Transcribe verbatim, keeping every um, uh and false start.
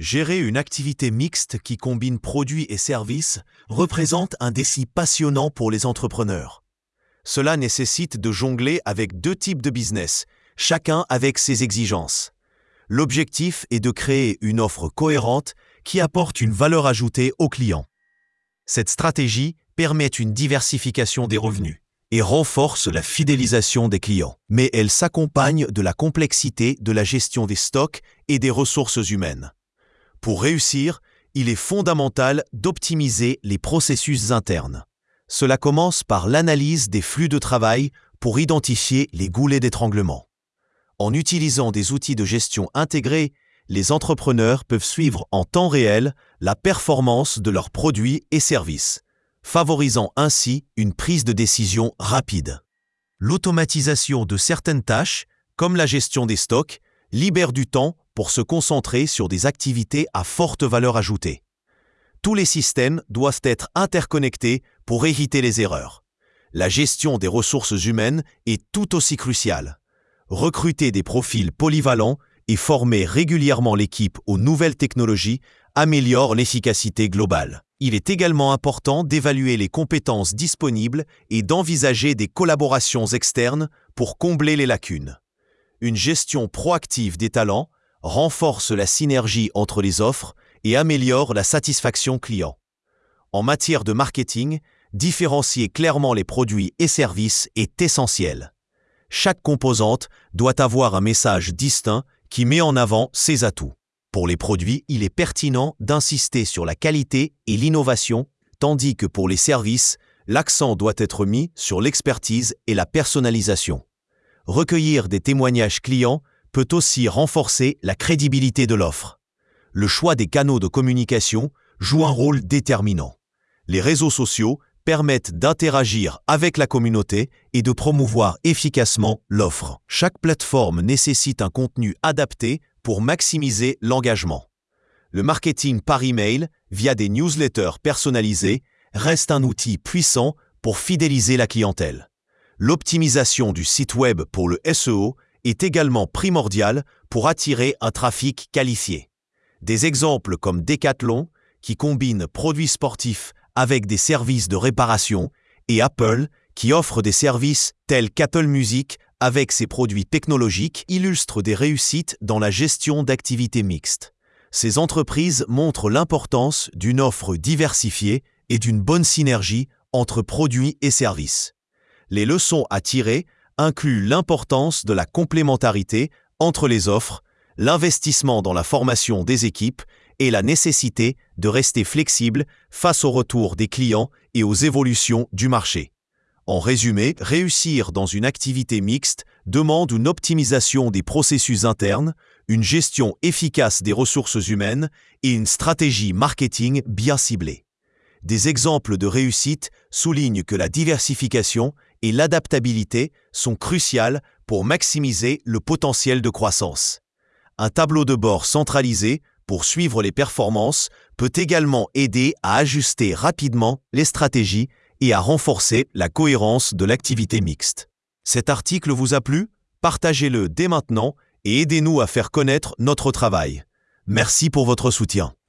Gérer une activité mixte qui combine produits et services représente un défi passionnant pour les entrepreneurs. Cela nécessite de jongler avec deux types de business, chacun avec ses exigences. L'objectif est de créer une offre cohérente qui apporte une valeur ajoutée aux clients. Cette stratégie permet une diversification des revenus et renforce la fidélisation des clients, mais elle s'accompagne de la complexité de la gestion des stocks et des ressources humaines. Pour réussir, il est fondamental d'optimiser les processus internes. Cela commence par l'analyse des flux de travail pour identifier les goulets d'étranglement. En utilisant des outils de gestion intégrés, les entrepreneurs peuvent suivre en temps réel la performance de leurs produits et services, favorisant ainsi une prise de décision rapide. L'automatisation de certaines tâches, comme la gestion des stocks, libère du temps pour se concentrer sur des activités à forte valeur ajoutée. Tous les systèmes doivent être interconnectés pour éviter les erreurs. La gestion des ressources humaines est tout aussi cruciale. Recruter des profils polyvalents et former régulièrement l'équipe aux nouvelles technologies améliore l'efficacité globale. Il est également important d'évaluer les compétences disponibles et d'envisager des collaborations externes pour combler les lacunes. Une gestion proactive des talents renforce la synergie entre les offres et améliore la satisfaction client. En matière de marketing, différencier clairement les produits et services est essentiel. Chaque composante doit avoir un message distinct qui met en avant ses atouts. Pour les produits, il est pertinent d'insister sur la qualité et l'innovation, tandis que pour les services, l'accent doit être mis sur l'expertise et la personnalisation. Recueillir des témoignages clients peut aussi renforcer la crédibilité de l'offre. Le choix des canaux de communication joue un rôle déterminant. Les réseaux sociaux permettent d'interagir avec la communauté et de promouvoir efficacement l'offre. Chaque plateforme nécessite un contenu adapté pour maximiser l'engagement. Le marketing par email, via des newsletters personnalisés, reste un outil puissant pour fidéliser la clientèle. L'optimisation du site web pour le S E O est également primordiale pour attirer un trafic qualifié. Des exemples comme Decathlon, qui combine produits sportifs avec des services de réparation, et Apple, qui offre des services tels qu'Apple Music avec ses produits technologiques, illustrent des réussites dans la gestion d'activités mixtes. Ces entreprises montrent l'importance d'une offre diversifiée et d'une bonne synergie entre produits et services. Les leçons à tirer incluent l'importance de la complémentarité entre les offres, l'investissement dans la formation des équipes et la nécessité de rester flexible face au retour des clients et aux évolutions du marché. En résumé, réussir dans une activité mixte demande une optimisation des processus internes, une gestion efficace des ressources humaines et une stratégie marketing bien ciblée. Des exemples de réussite soulignent que la diversification et l'adaptabilité sont cruciales pour maximiser le potentiel de croissance. Un tableau de bord centralisé pour suivre les performances peut également aider à ajuster rapidement les stratégies et à renforcer la cohérence de l'activité mixte. Cet article vous a plu? Partagez-le dès maintenant et aidez-nous à faire connaître notre travail. Merci pour votre soutien.